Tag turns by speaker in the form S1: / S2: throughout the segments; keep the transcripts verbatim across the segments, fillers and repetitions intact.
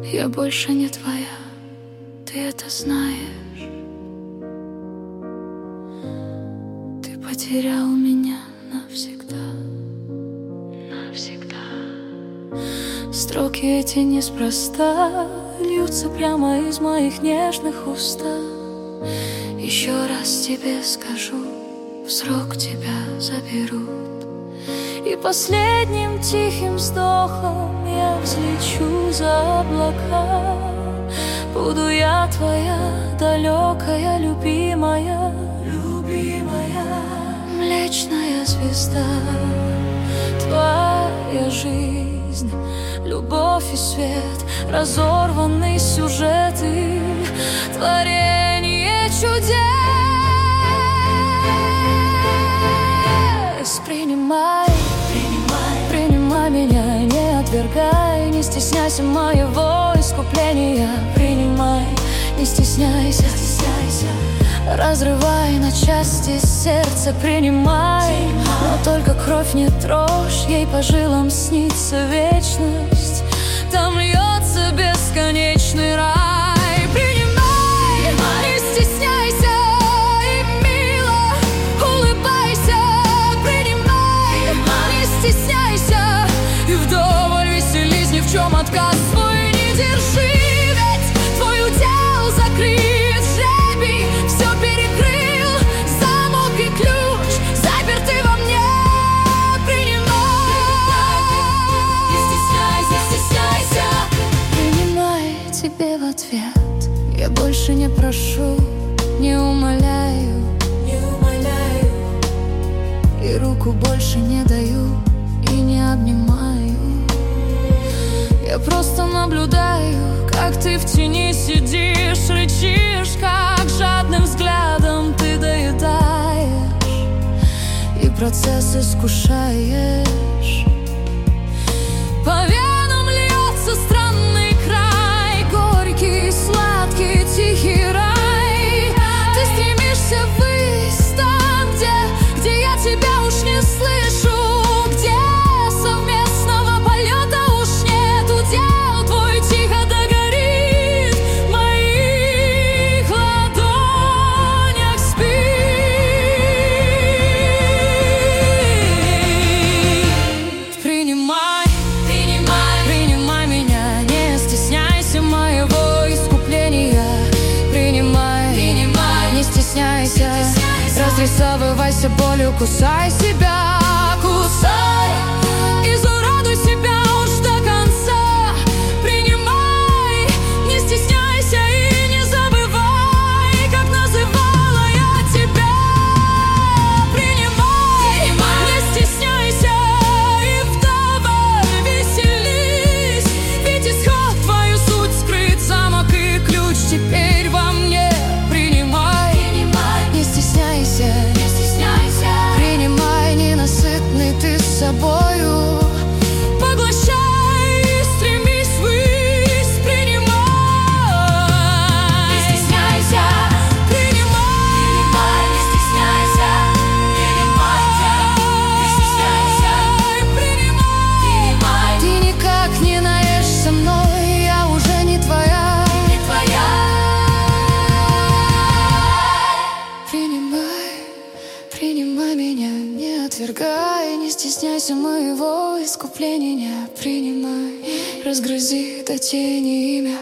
S1: Я больше не твоя, ты это знаешь. Ты потерял меня навсегда, навсегда. Строки эти неспроста льются прямо из моих нежных уст. Еще раз тебе скажу, в срок тебя заберут. И последним тихим вздохом я взлечу за облака. Буду я твоя далекая, любимая, любимая, млечная звезда. Твоя жизнь, любовь и свет, разорванный сюжет и творение чудес. Принимай, принимай, принимай меня, не отвергай, не стесняйся моего искупления. Принимай, не стесняйся, не стесняйся, разрывай на части сердце. Принимай, но только кровь не трожь, ей по жилам снится вечность. Там льется бесконечный рай. В чем отказ свой не держи, ведь твой удел закрыт жребий, все перекрыл замок и ключ, заперты во мне. Принимай, не стесняйся, не стесняйся. Принимай тебе в ответ. Я больше не прошу, не умоляю, не умоляю, и руку больше не даю и не обнимаю. Я просто наблюдаю, как ты в тени сидишь, рычишь, как жадным взглядом ты доедаешь и процесс искушаешь. По венам льется странный край, горький, сладкий, тихий рай. Ты стремишься ввысь там, где, где я тебя уж не слышу. Разрисовывайся болью, кусай себя, кусай, изуродуй себя уж до конца. Принимай, не стесняйся и не забывай, как называла я тебя. Принимай, не стесняйся и вдоволь веселись, ведь исход твою суть скрыт, замок и ключ теперь во мне. Не стесняйся, не стесняйся. Принимай, ненасытный ты с собою. Поглощай и стремись ввысь. Принимай, не стесняйся. Принимай, принимай, не стесняйся. Принимай, не стесняйся. Принимай, ты никак не наешься мной, я уже не твоя, не твоя. Принимай меня, не отвергай, не стесняйся моего искупления. Принимай, разгрызи до тени имя.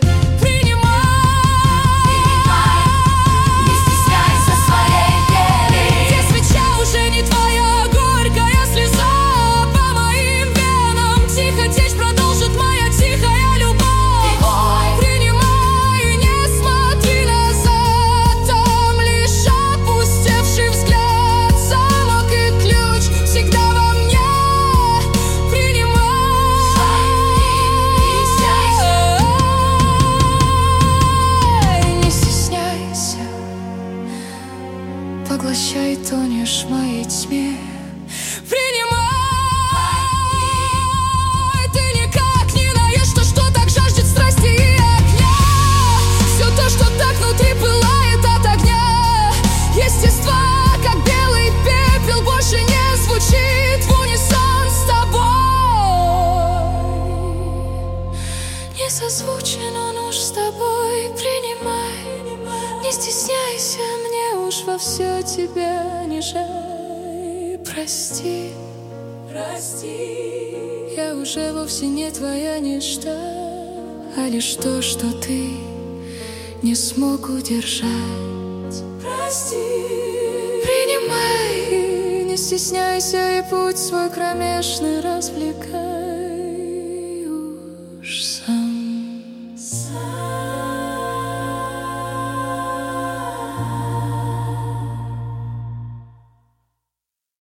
S1: Поглощай, тонешь в моей тьме. Принимай, ты никак не наешь то, что так жаждет страсти и огня. Все то, что так внутри пылает от огня. Естества, как белый пепел, больше не звучит в унисон с тобой. Не созвучен он уж с тобой, принимай. Не стесняйся, мне уж во все тебя не жаль. Прости, прости, я уже вовсе не твоя ничто, а лишь то, что ты не смог удержать. Прости, принимай, не стесняйся и путь свой кромешный развлекай.